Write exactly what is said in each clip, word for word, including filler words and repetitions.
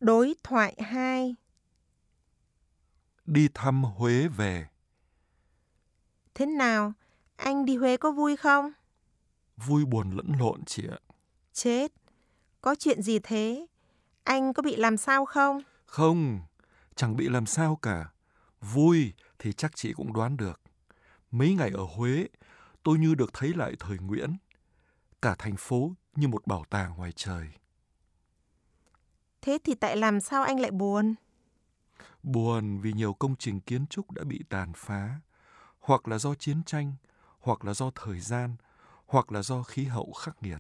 Đối thoại hai. Đi thăm Huế về. Thế nào? Anh đi Huế có vui không? Vui buồn lẫn lộn chị ạ. Chết! Có chuyện gì thế? Anh có bị làm sao không? Không, chẳng bị làm sao cả. Vui thì chắc chị cũng đoán được. Mấy ngày ở Huế, tôi như được thấy lại thời Nguyễn. Cả thành phố như một bảo tàng ngoài trời. Thế thì tại làm sao anh lại buồn? Buồn vì nhiều công trình kiến trúc đã bị tàn phá, hoặc là do chiến tranh, hoặc là do thời gian, hoặc là do khí hậu khắc nghiệt.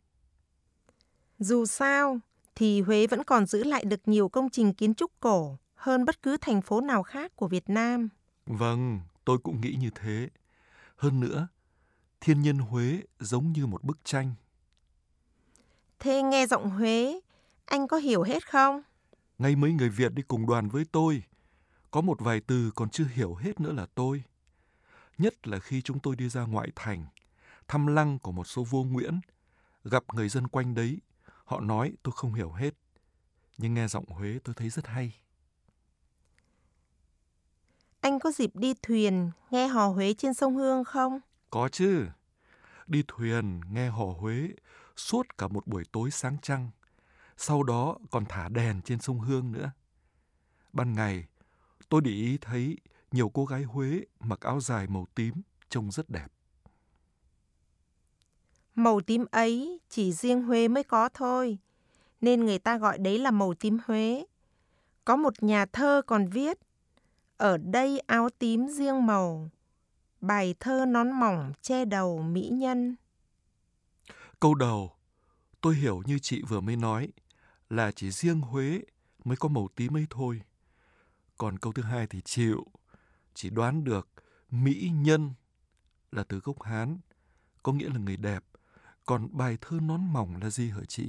Dù sao, thì Huế vẫn còn giữ lại được nhiều công trình kiến trúc cổ hơn bất cứ thành phố nào khác của Việt Nam. Vâng, tôi cũng nghĩ như thế. Hơn nữa, thiên nhiên Huế giống như một bức tranh. Thế nghe giọng Huế, anh có hiểu hết không? Ngay mấy người Việt đi cùng đoàn với tôi, có một vài từ còn chưa hiểu hết nữa là tôi. Nhất là khi chúng tôi đi ra ngoại thành, thăm lăng của một số vua Nguyễn, gặp người dân quanh đấy, họ nói tôi không hiểu hết. Nhưng nghe giọng Huế tôi thấy rất hay. Anh có dịp đi thuyền nghe hò Huế trên sông Hương không? Có chứ, đi thuyền nghe hò Huế suốt cả một buổi tối sáng trăng, sau đó còn thả đèn trên sông Hương nữa. Ban ngày, tôi để ý thấy nhiều cô gái Huế mặc áo dài màu tím trông rất đẹp. Màu tím ấy chỉ riêng Huế mới có thôi, nên người ta gọi đấy là màu tím Huế. Có một nhà thơ còn viết, ở đây áo tím riêng màu, bài thơ nón mỏng che đầu mỹ nhân. Câu đầu, tôi hiểu như chị vừa mới nói, là chỉ riêng Huế mới có màu tím ấy thôi. Còn câu thứ hai thì chịu, chỉ đoán được mỹ nhân là từ gốc Hán, có nghĩa là người đẹp. Còn bài thơ nón mỏng là gì hả chị?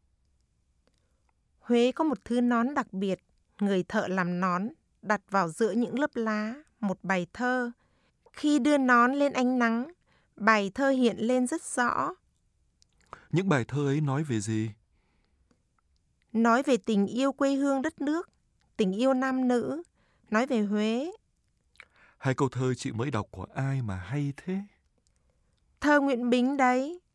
Huế có một thứ nón đặc biệt, người thợ làm nón đặt vào giữa những lớp lá một bài thơ. Khi đưa nón lên ánh nắng, bài thơ hiện lên rất rõ. Những bài thơ ấy nói về gì? Nói về tình yêu quê hương đất nước, tình yêu nam nữ, nói về Huế. Hai câu thơ chị mới đọc của ai mà hay thế? Thơ Nguyễn Bính đấy.